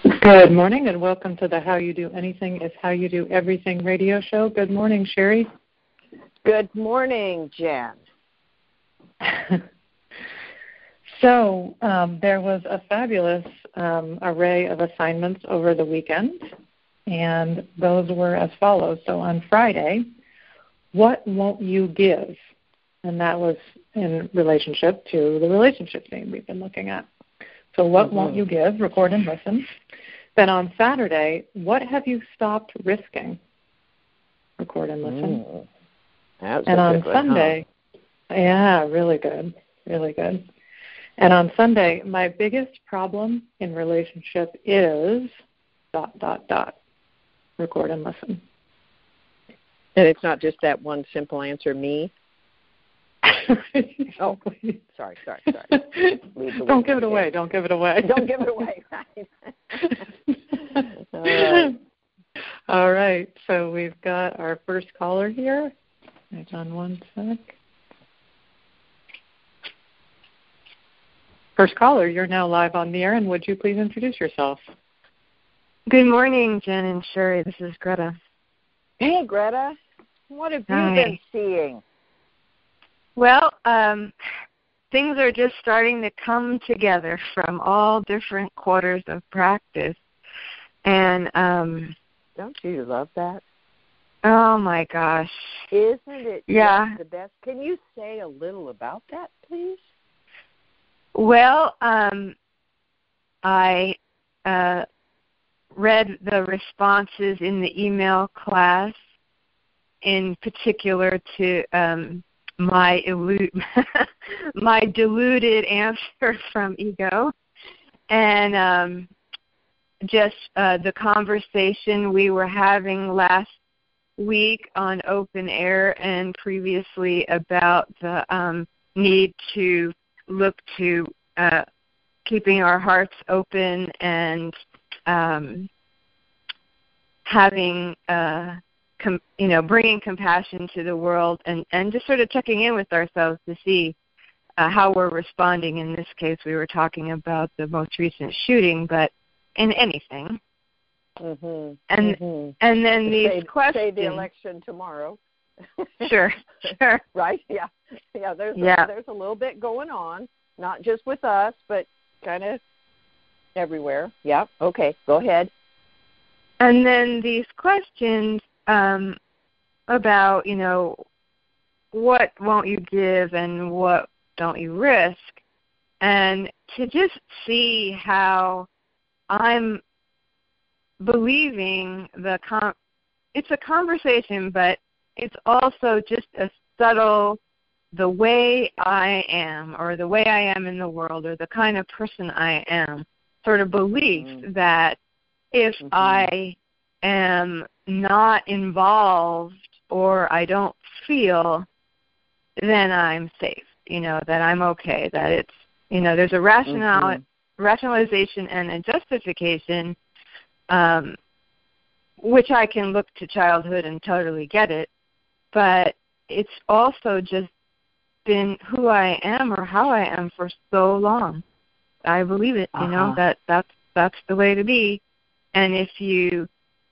Good morning and welcome to the How You Do Anything is How You Do Everything radio show. Good morning, Sherry. Good morning, Jen. So there was a fabulous array of assignments over the weekend, and those were as follows. So on Friday, what won't you give? And that was in relationship to the relationship theme we've been looking at. So what won't you give? Record and listen. Then on Saturday, what have you stopped risking? Record and listen. And on Sunday, yeah, really good, really good. And on Sunday, my biggest problem in relationship is ... Record and listen. And it's not just that one simple answer, me. Oh, sorry. Don't give it away. Don't give it away. Don't give it away. Right. All right. So we've got our first caller here. Hold on one sec. First caller, you're now live on the air, and would you please introduce yourself? Good morning, Jen and Sherry. This is Greta. Hey, Greta. What have you been seeing? Well, things are just starting to come together from all different quarters of practice. And don't you love that? Oh, my gosh. Isn't it just the best? Can you say a little about that, please? Well, I read the responses in the email class, in particular to my deluded answer from ego, and just the conversation we were having last week on Open Air and previously about the need to look to keeping our hearts open and having bringing compassion to the world, and just sort of checking in with ourselves to see how we're responding. In this case, we were talking about the most recent shooting, but in anything. And then these questions. Say the election tomorrow. Sure. Right? Yeah. There's a little bit going on, not just with us, but kind of everywhere. Yeah. Okay. Go ahead. And then these questions about, what won't you give and what don't you risk, and to just see how I'm believing it's a conversation, but it's also just a subtle, the way I am, or the way I am in the world, or the kind of person I am, sort of belief that if I am not involved or I don't feel, then I'm safe, that I'm okay, that it's, there's a rationalization and a justification, which I can look to childhood and totally get it, but it's also just been who I am or how I am for so long. I believe it, that's the way to be. And if you,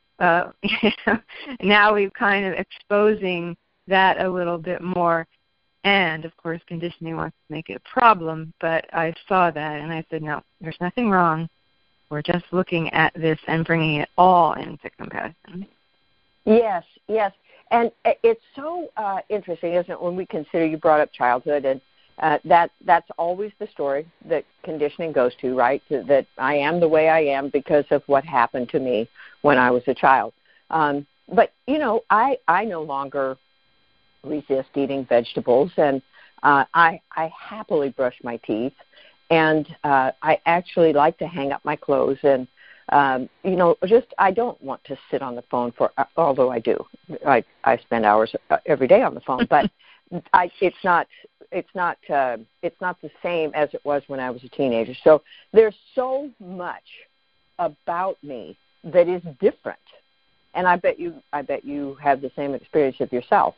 now we're kind of exposing that a little bit more. And, of course, conditioning wants to make it a problem, but I saw that and I said, no, there's nothing wrong. We're just looking at this and bringing it all into compassion. Yes. And it's so interesting, isn't it, when we consider, you brought up childhood, and that's always the story that conditioning goes to, right? That I am the way I am because of what happened to me when I was a child. But, I no longer resist eating vegetables, and I happily brush my teeth, and I actually like to hang up my clothes, and I don't want to sit on the phone although I do. I spend hours every day on the phone, but it's not the same as it was when I was a teenager. So there's so much about me that is different, and I bet you have the same experience of yourself.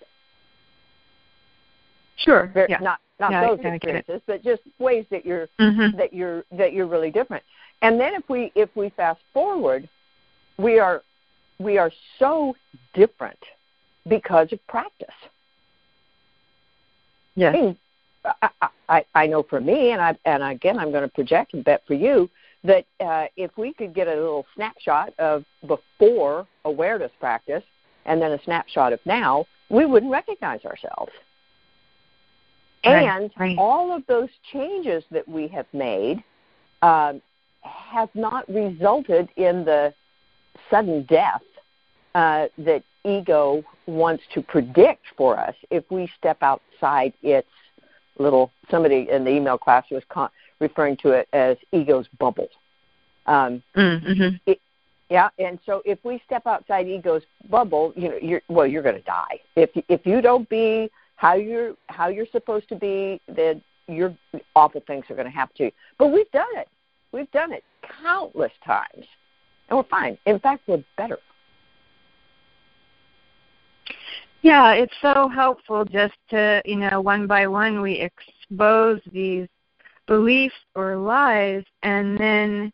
Sure. Yeah. Not those experiences, but just ways that you're that you're really different. And then if we fast forward, we are so different because of practice. Yes. I mean, I know for me, and again, I'm going to project and bet for you that if we could get a little snapshot of before awareness practice and then a snapshot of now, we wouldn't recognize ourselves. And all of those changes that we have made have not resulted in the sudden death that ego wants to predict for us if we step outside its little, somebody in the email class was referring to it as ego's bubble. Yeah, and so if we step outside ego's bubble, you're going to die. If you don't be how you're supposed to be, then your awful things are going to happen to you. But we've done it. We've done it countless times, and we're fine. In fact, we're better. Yeah, it's so helpful just to, one by one we expose these beliefs or lies, and then,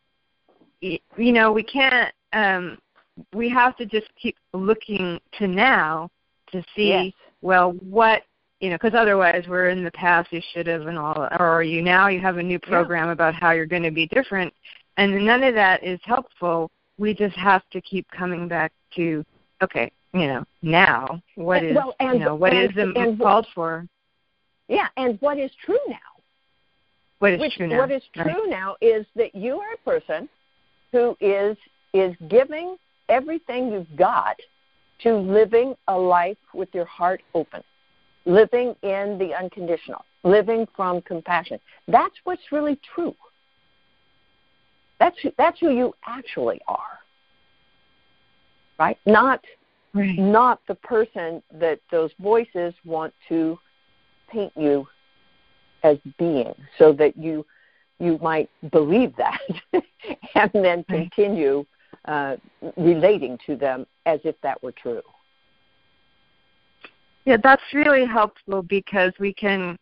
we can't, we have to just keep looking to now to see, yes. Well, what, because otherwise we're in the past, you should have, and all, or you have a new program about how you're going to be different, and none of that is helpful. We just have to keep coming back to, okay, now what is, what is called for? Yeah, and what is true now? What is true now? What is true now is that you are a person who is giving everything you've got to living a life with your heart open, living in the unconditional, living from compassion. That's what's really true. That's who you actually are, right? Not the person that those voices want to paint you as being, so that you might believe that and then continue relating to them as if that were true. Yeah, that's really helpful, because we can,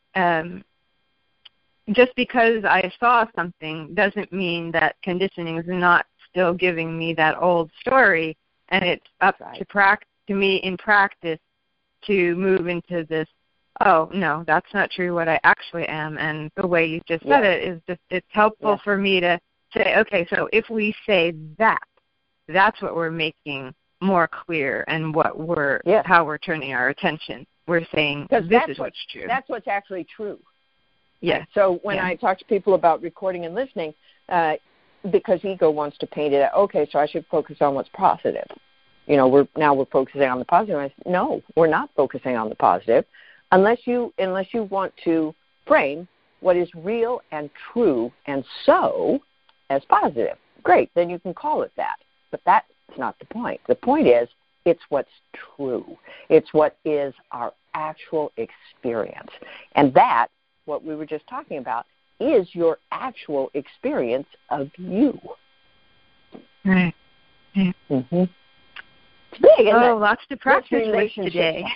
just because I saw something doesn't mean that conditioning is not still giving me that old story, and it's up to me in practice to move into this, oh, no, that's not true, what I actually am. And the way you just said it is just, it's helpful for me to say, okay, so if we say that, that's what we're making more clear, and what we're how we're turning our attention. We're saying this is what's true. That's what's actually true. Yes. So when I talk to people about recording and listening, because ego wants to paint it, okay, so I should focus on what's positive. We're focusing on the positive. No, we're not focusing on the positive, unless you want to frame what is real and true and so as positive. Great, then you can call it that. But that's not the point. The point is, it's what's true. It's what is our actual experience. And that, what we were just talking about, is your actual experience of you. Right. Mm-hmm. It's big, isn't it? Lots to practice with today.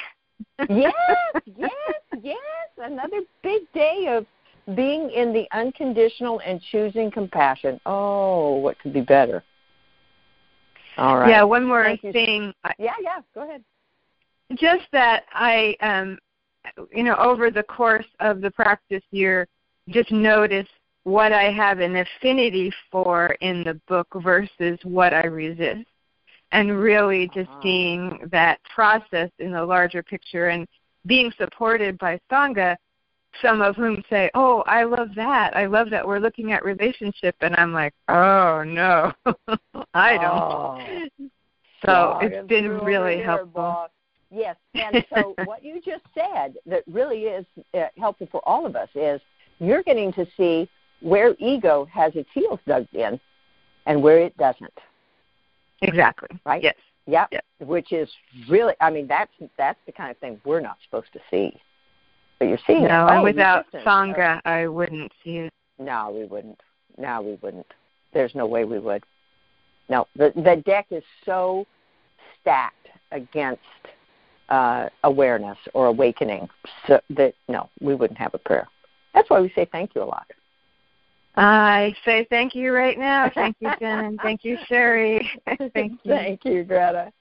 Yes. Another big day of being in the unconditional and choosing compassion. Oh, what could be better? All right. Yeah, one more thing. Go ahead. Just that I, over the course of the practice year, just notice what I have an affinity for in the book versus what I resist. And really just seeing that process in the larger picture, and being supported by Sangha, some of whom say, oh, I love that. I love that we're looking at relationship. And I'm like, oh, no, I don't. So it's been really helpful. Boss. Yes, and so what you just said that really is helpful for all of us is you're getting to see where ego has its heels dug in and where it doesn't. Exactly. Right? Yes. Yep. Which is really, that's the kind of thing we're not supposed to see. But you're seeing it. And without Sangha, I wouldn't see it. No, we wouldn't. There's no way we would. No, the deck is so stacked against awareness or awakening so that, no, we wouldn't have a prayer. That's why we say thank you a lot. I say thank you right now. Thank you, Jen, and thank you, Sherry. Thank you. Thank you, Greta.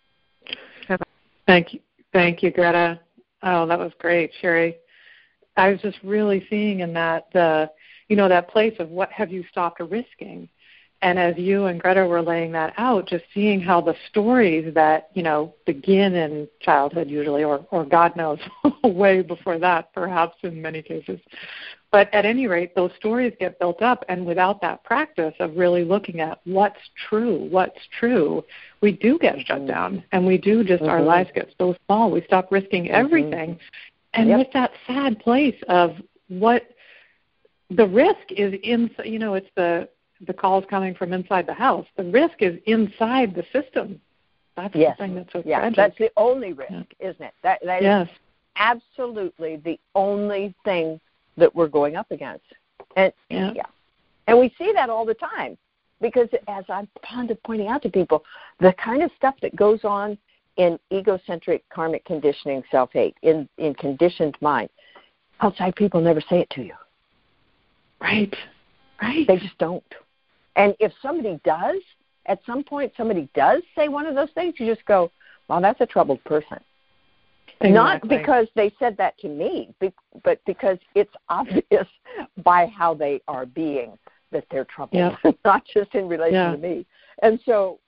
Thank you, Greta. Oh, that was great, Sherry. I was just really seeing in that that place of what have you stopped risking. And as you and Greta were laying that out, just seeing how the stories that, begin in childhood usually, or God knows, way before that, perhaps in many cases. But at any rate, those stories get built up, and without that practice of really looking at what's true, we do get shut down, and we do just, our lives get so small, we stop risking everything. And with that sad place of what the risk is in, it's the calls coming from inside the house. The risk is inside the system. That's the thing that's so tragic. That's the only risk, isn't it? That is absolutely the only thing that we're going up against. And and we see that all the time, because as I'm fond of pointing out to people, the kind of stuff that goes on in egocentric karmic conditioning, self-hate, in conditioned mind, outside people never say it to you. Right. They just don't. And if somebody does, at some point somebody does say one of those things, you just go, well, that's a troubled person. Exactly. Not because they said that to me, but because it's obvious by how they are being that they're troubled, not just in relation to me. And so,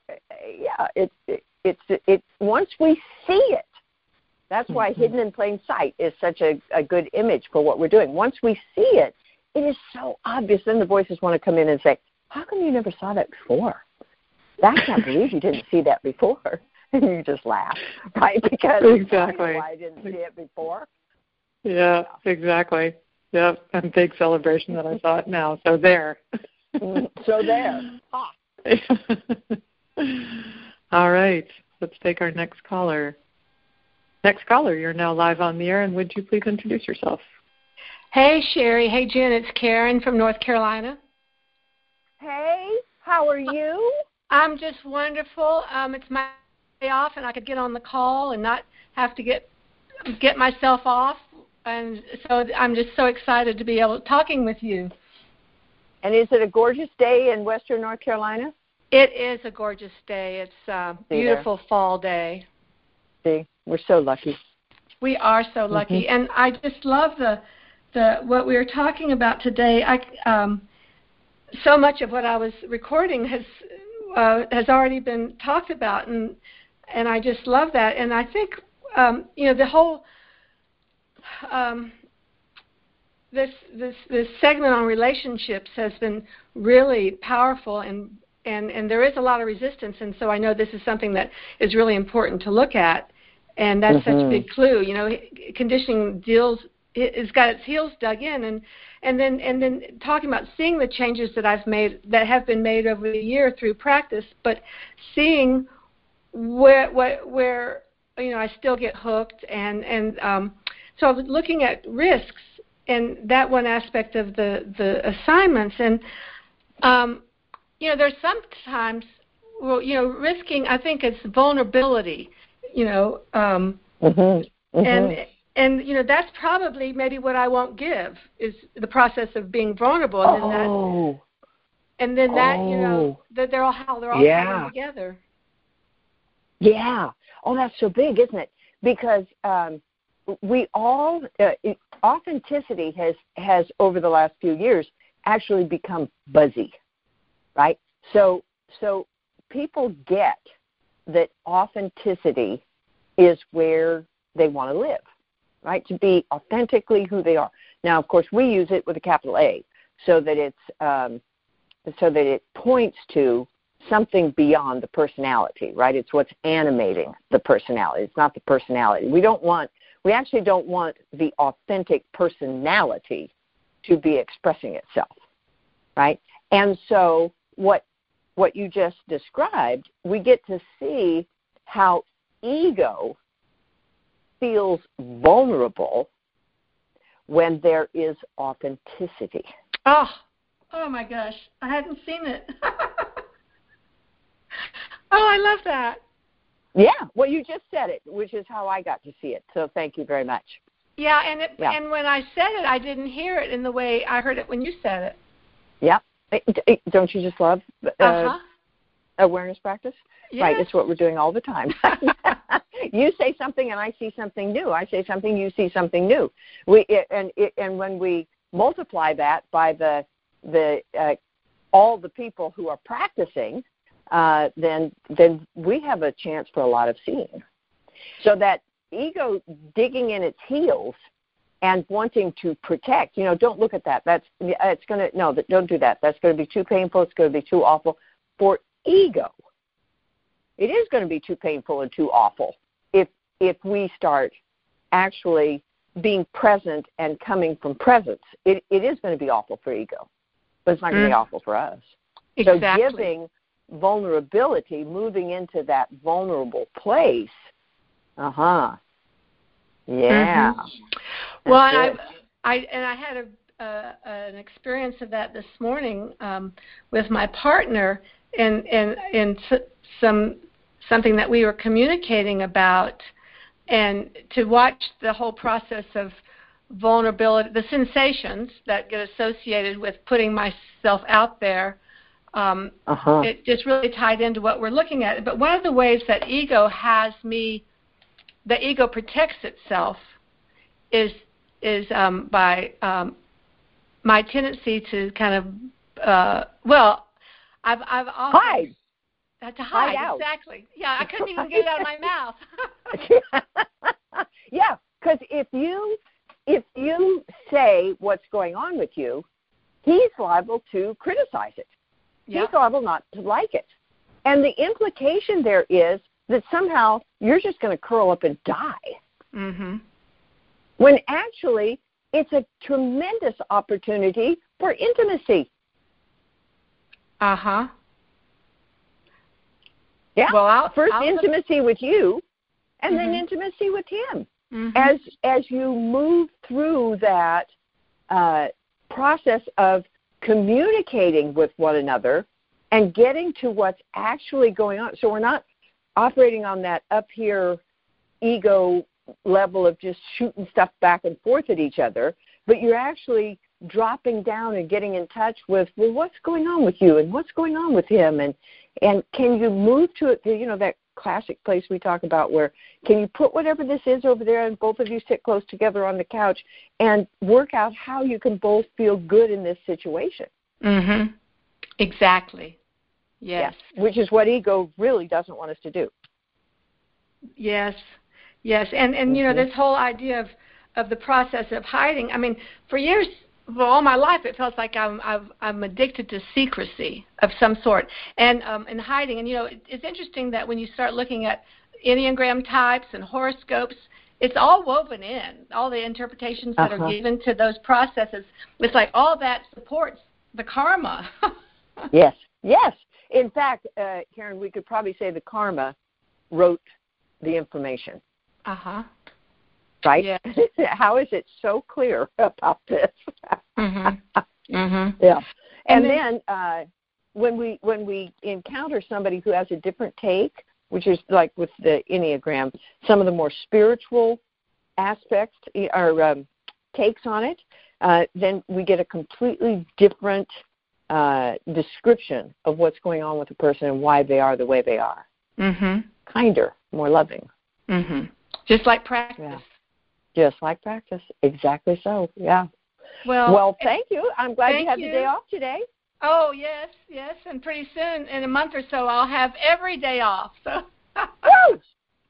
it's once we see it, that's why hidden in plain sight is such a good image for what we're doing. Once we see it, it is so obvious. Then the voices want to come in and say, how come you never saw that before? I can't believe you didn't see that before. And you just laugh, right? Because I didn't see it before. Yeah, exactly. Yep, and big celebration that I saw it now. So there. Ah. All right, let's take our next caller. Next caller, you're now live on the air, and would you please introduce yourself? Hey, Sherry. Hey, Jen. It's Karen from North Carolina. Hey, how are you? I'm just wonderful. It's my day off, and I could get on the call and not have to get myself off. And so I'm just so excited to be talking with you. And is it a gorgeous day in Western North Carolina? It is a gorgeous day. It's a beautiful fall day. See, we're so lucky. We are so lucky. And I just love the what we were talking about today. So much of what I was recording has already been talked about, and I just love that. And I think the whole this segment on relationships has been really powerful, and there is a lot of resistance, and so I know this is something that is really important to look at, and that's such a big clue. Conditioning it's got its heels dug in, and then talking about seeing the changes that have been made over the year through practice, but seeing where I still get hooked, and so I was looking at risks and that one aspect of the assignments, and there's sometimes risking. I think it's vulnerability, And that's probably maybe what I won't give is the process of being vulnerable, and then that they're all coming together. Yeah. Oh, that's so big, isn't it? Because we all authenticity has over the last few years actually become buzzy, right? So people get that authenticity is where they want to live. Right, to be authentically who they are. Now, of course, we use it with a capital A, so that it points to something beyond the personality. Right, it's what's animating the personality. It's not the personality. We actually don't want the authentic personality to be expressing itself. Right, and so what you just described, we get to see how ego feels vulnerable when there is authenticity. Oh my gosh, I hadn't seen it. I love that. Yeah, well, you just said it, which is how I got to see it. So thank you very much. Yeah, and when I said it, I didn't hear it in the way I heard it when you said it. Yep. Don't you just love awareness practice? Yes. Right, it's what we're doing all the time. You say something and I see something new. I say something, you see something new. And when we multiply that by the all the people who are practicing, then we have a chance for a lot of seeing. So that ego digging in its heels and wanting to protect, don't look at that. Don't do that. That's going to be too painful. It's going to be too awful. For ego, it is going to be too painful and too awful if we start actually being present and coming from presence. It is going to be awful for ego, but it's not going to be awful for us. Exactly. So giving vulnerability, moving into that vulnerable place, yeah. Mm-hmm. Well, I had an experience of that this morning with my partner in something that we were communicating about, and to watch the whole process of vulnerability, the sensations that get associated with putting myself out there. It just really tied into what we're looking at. But one of the ways that the ego protects itself is by my tendency to kind of I've often hide. To hide out. Exactly. Yeah, I couldn't even get it out of my mouth. Yeah, because if you say what's going on with you, he's liable to criticize it. Yep. He's liable not to like it. And the implication there is that somehow you're just going to curl up and die. Mm-hmm. When actually it's a tremendous opportunity for intimacy. Uh-huh. Yeah. Well, First intimacy with you, and mm-hmm. then intimacy with him. Mm-hmm. As you move through that process of communicating with one another and getting to what's actually going on. So we're not operating on that up here ego level of just shooting stuff back and forth at each other, but you're actually dropping down and getting in touch with, well, what's going on with you and what's going on with him, and can you move to it, that classic place we talk about where can you put whatever this is over there and both of you sit close together on the couch and work out how you can both feel good in this situation. Mm-hmm. Exactly. Yes. Which is what ego really doesn't want us to do. Yes. Yes. And mm-hmm. This whole idea of the process of hiding, I mean, for years, for all my life, it feels like I'm addicted to secrecy of some sort and hiding. And, it's interesting that when you start looking at Enneagram types and horoscopes, it's all woven in, all the interpretations that are given to those processes. It's like all that supports the karma. Yes. In fact, Karen, we could probably say the karma wrote the information. Right? Yeah. How is it so clear about this? Mm-hmm. Mm-hmm. Yeah. And then when we encounter somebody who has a different take, which is like with the Enneagram, some of the more spiritual aspects or takes on it, then we get a completely different description of what's going on with the person and why they are the way they are. Mm-hmm. Kinder, more loving. Mm-hmm. Just like practice. Yeah. Just like practice. Exactly so. Yeah. Well, thank you. I'm glad you had the day off today. Oh, yes. And pretty soon, in a month or so, I'll have every day off. So, Woo!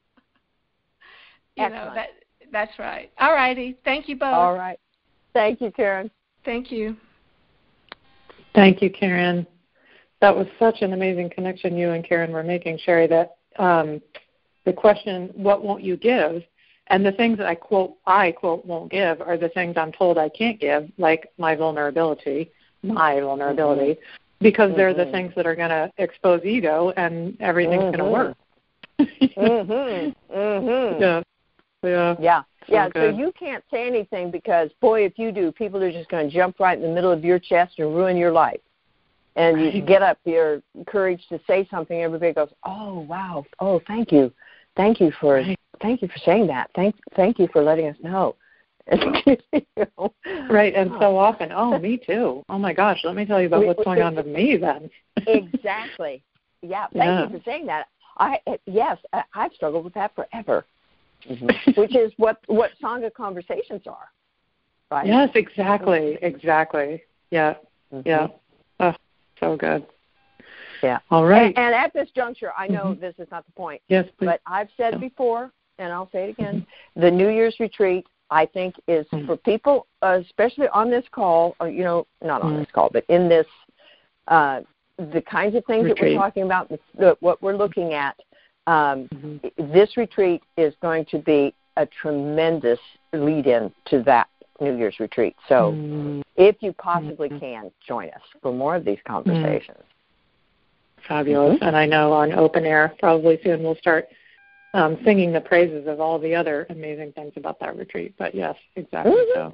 That's right. All righty. Thank you both. All right. Thank you, Karen. Thank you. Thank you, Karen. That was such an amazing connection you and Karen were making, Sherry, that the question, what won't you give? And the things that I quote, won't give are the things I'm told I can't give, like my vulnerability, mm-hmm. because mm-hmm. they're the things that are going to expose ego and everything's mm-hmm. going to work. mm-hmm. Mm-hmm. Yeah. So you can't say anything because, boy, if you do, people are just going to jump right in the middle of your chest and ruin your life. And you get up your courage to say something, everybody goes, oh, wow, oh, thank you. Thank you for saying that. Thank you for letting us know. Right, and so often, oh, me too. Oh, my gosh, let me tell you about what's going on with me then. Exactly. Yeah, thank you for saying that. I've struggled with that forever, which is what Sangha conversations are, right? Yes, exactly. Yeah, yeah. Oh, so good. Yeah. All right. And at this juncture, I know this is not the point. Yes, please. But I've said before, and I'll say it again, the New Year's retreat, I think, is for people, especially on this call, or, not on this call, but in this, the kinds of things that we're talking about, what we're looking at, this retreat is going to be a tremendous lead-in to that New Year's retreat. So if you possibly can, join us for more of these conversations. Fabulous. And I know on Open Air, probably soon we'll start singing the praises of all the other amazing things about that retreat. But yes, exactly so.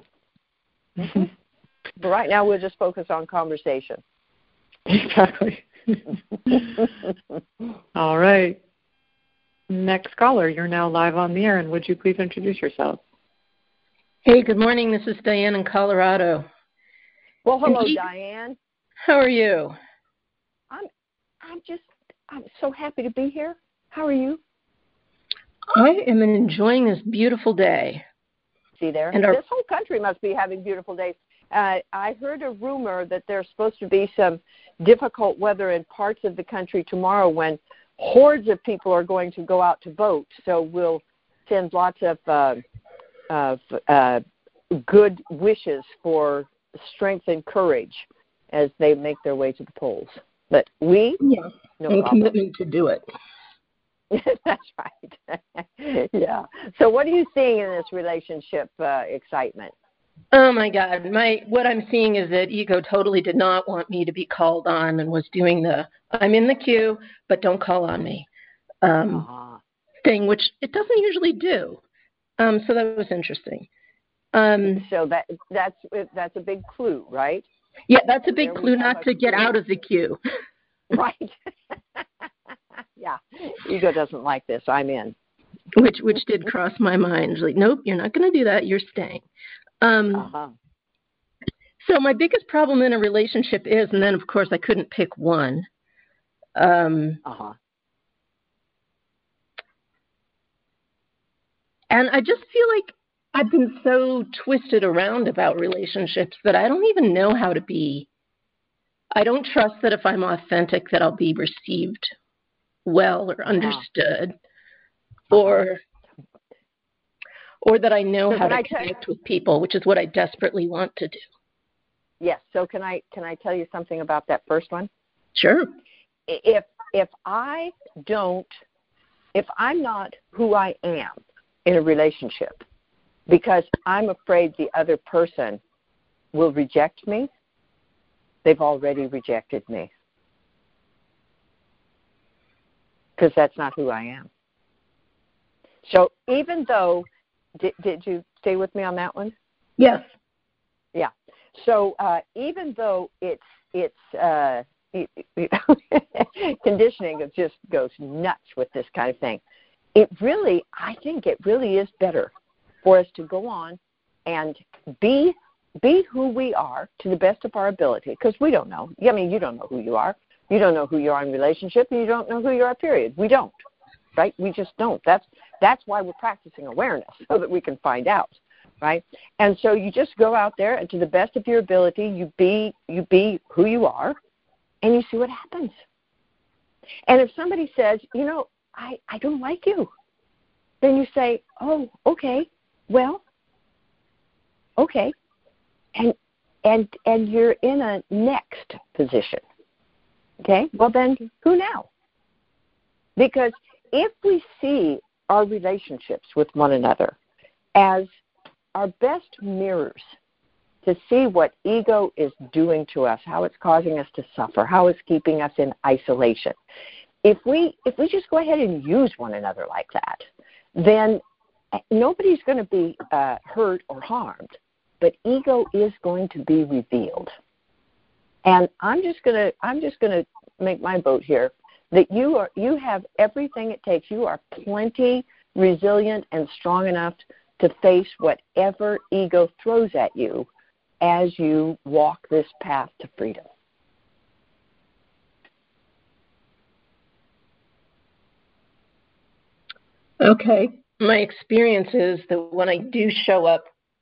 But right now we'll just focus on conversation. Exactly. All right. Next caller, you're now live on the air, and would you please introduce yourself? Hey, good morning. This is Diane in Colorado. Well, hello, Diane. How are you? I'm so happy to be here. How are you? I am enjoying this beautiful day. See there? And this whole country must be having beautiful days. I heard a rumor that there's supposed to be some difficult weather in parts of the country tomorrow when hordes of people are going to go out to vote. So we'll send lots of good wishes for strength and courage as they make their way to the polls. But no and problem. Commitment to do it. That's right. Yeah. So what are you seeing in this relationship excitement? Oh, my God. What I'm seeing is that ego totally did not want me to be called on and was doing the I'm in the queue, but don't call on me thing, which it doesn't usually do. So that was interesting. So that's a big clue, right? Yeah, that's a big clue not to get out of the queue. Right. Yeah. Ego doesn't like this. I'm in. Which did cross my mind. Like, nope, you're not going to do that. You're staying. So my biggest problem in a relationship is, and then, of course, I couldn't pick one. And I just feel like I've been so twisted around about relationships that I don't even know how to be. I don't trust that if I'm authentic that I'll be received well or understood, or that I know how to connect with people, which is what I desperately want to do. Yes. So can I tell you something about that first one? Sure. If I'm not who I am in a relationship because I'm afraid the other person will reject me, they've already rejected me. Because that's not who I am. So even though, did you stay with me on that one? Yes. Yeah. So even though it's conditioning just goes nuts with this kind of thing, I think it really is better for us to go on and be who we are to the best of our ability, because we don't know. I mean, you don't know who you are. You don't know who you are in relationship, and you don't know who you are, period. We don't, right? We just don't. That's why we're practicing awareness, so that we can find out, right? And so you just go out there, and to the best of your ability, you be who you are, and you see what happens. And if somebody says, I don't like you, then you say, oh, okay, well, okay. And you're in a next position. Okay? Well, then, who now? Because if we see our relationships with one another as our best mirrors to see what ego is doing to us, how it's causing us to suffer, how it's keeping us in isolation, if we just go ahead and use one another like that, then nobody's going to be hurt or harmed, but ego is going to be revealed. And I'm just going to make my vote here that you have everything it takes. You are plenty resilient and strong enough to face whatever ego throws at you as you walk this path to freedom. Okay. My experience is that when I do show up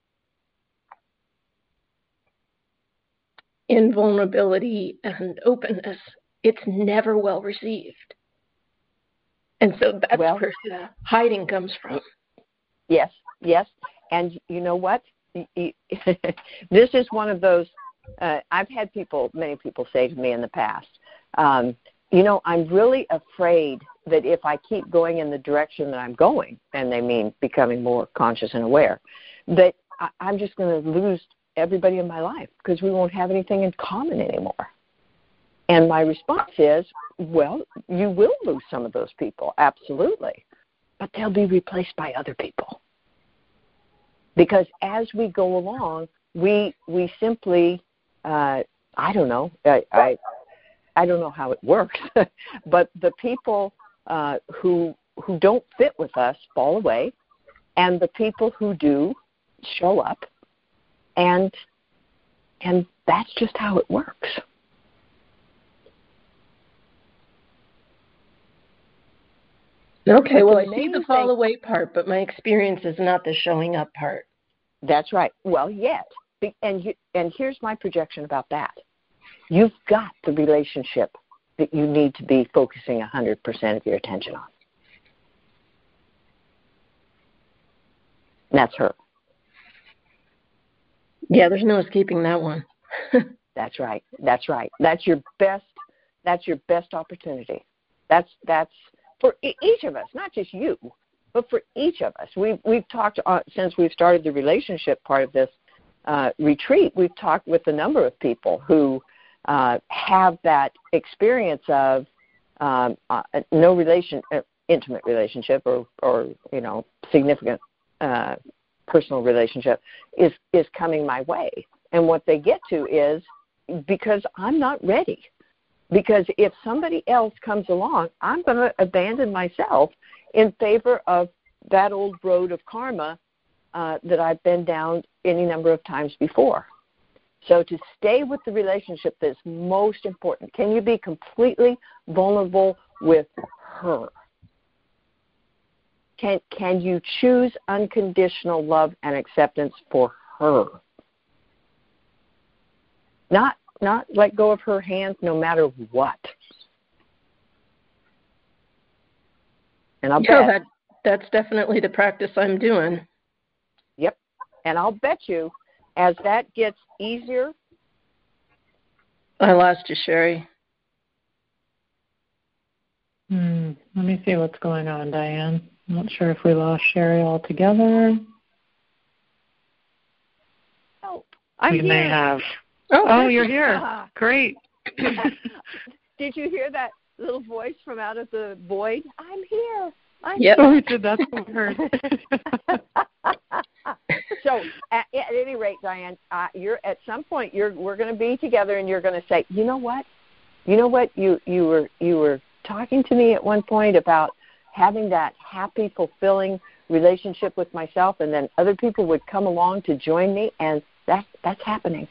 in vulnerability and openness, it's never well received. And so that's where the hiding comes from. Yes, yes. And you know what? This is one of those, I've had many people say to me in the past, I'm really afraid that if I keep going in the direction that I'm going, and they mean becoming more conscious and aware, that I'm just going to lose everybody in my life because we won't have anything in common anymore. And my response is, well, you will lose some of those people, absolutely, but they'll be replaced by other people. Because as we go along, we simply, I don't know, I don't know how it works, but the people who don't fit with us fall away, and the people who do show up, and that's just how it works. Okay, well, I see the fall away part, but my experience is not the showing up part. That's right. Well, yet, and here's my projection about that. You've got the relationship that you need to be focusing 100% of your attention on. And that's her. Yeah, there's no escaping that one. That's right. That's right. That's your best opportunity. That's for each of us, not just you, but for each of us. We've talked since we've started the relationship part of this retreat. We've talked with a number of people who have that experience of intimate relationship or significant personal relationship is coming my way. And what they get to is, because I'm not ready. Because if somebody else comes along, I'm going to abandon myself in favor of that old road of karma that I've been down any number of times before. So to stay with the relationship that's most important, can you be completely vulnerable with her? Can you choose unconditional love and acceptance for her? Not let go of her hands no matter what. And I'll bet that's definitely the practice I'm doing. Yep. And I'll bet you, as that gets easier. I lost you, Sherry. Let me see what's going on, Diane. I'm not sure if we lost Sherry altogether. Oh, we may have. Oh, you're here. Great. Did you hear that little voice from out of the void? I'm here. Yep. Oh, we did. That's what we heard. So, at any rate, Diane, you're at some point we're going to be together, and you're going to say, you know what? You were talking to me at one point about having that happy, fulfilling relationship with myself, and then other people would come along to join me, and that's happening.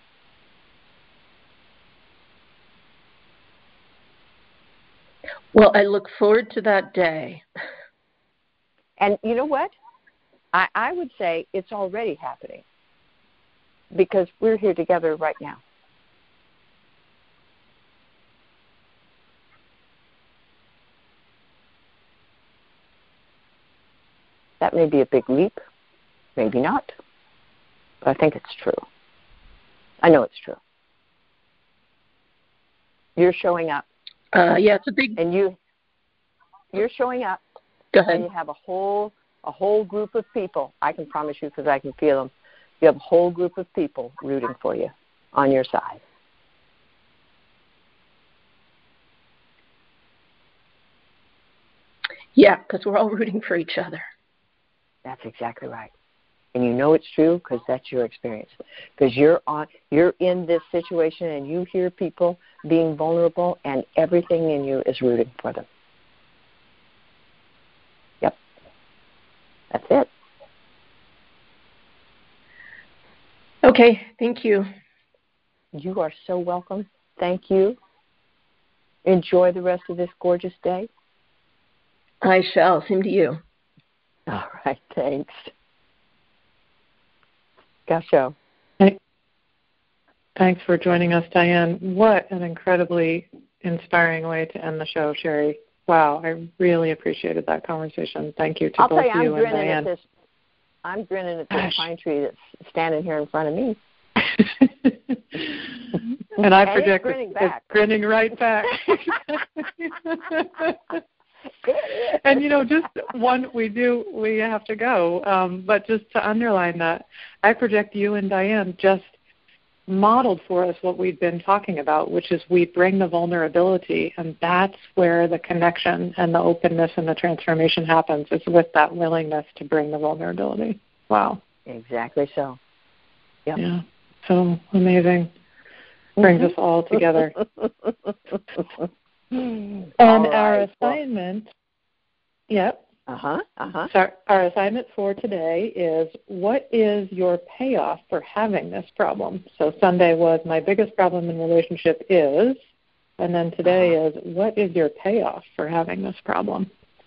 Well, I look forward to that day. And you know what? I would say it's already happening, because we're here together right now. That may be a big leap, maybe not, but I think it's true. I know it's true. You're showing up. Yeah, it's a big. And you're showing up. Go ahead. And you have a whole group of people. I can promise you, because I can feel them. You have a whole group of people rooting for you on your side. Yeah, because we're all rooting for each other. That's exactly right. And you know it's true because that's your experience. Because you're in this situation and you hear people being vulnerable, and everything in you is rooting for them. Yep. That's it. Okay, thank you. You are so welcome. Thank you. Enjoy the rest of this gorgeous day. I shall. Same to you. All right, thanks. Gasho. Thanks for joining us, Diane. What an incredibly inspiring way to end the show, Sherry. Wow, I really appreciated that conversation. Thank you to I'll both tell you, you and Diane. I'm grinning at this pine tree that's standing here in front of me. And I project it's grinning right back. And just we have to go. But just to underline that, I project you and Diane just modeled for us what we've been talking about, which is we bring the vulnerability, and that's where the connection and the openness and the transformation happens. It's with that willingness to bring the vulnerability. Wow. Exactly so. Yep. Yeah. So amazing. Brings us all together. And our assignment, So our assignment for today is, what is your payoff for having this problem? So Sunday was, my biggest problem in relationship is, and then today is, what is your payoff for having this problem?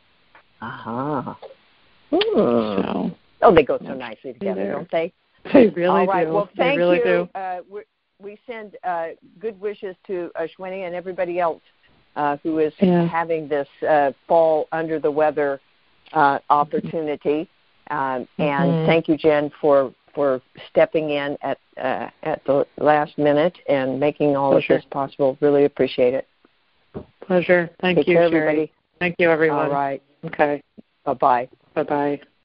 So, they go so nicely together, don't they? They really do. All right. Well, thank they really you. do. We send good wishes to Ashwini and everybody else who is having this fall under the weather opportunity. And thank you, Jen, for stepping in at the last minute and making all of this possible. Really appreciate it. Pleasure. Thank you, Take care, Sherry. everybody. Thank you, everyone. All right. Okay. Bye-bye. Bye-bye.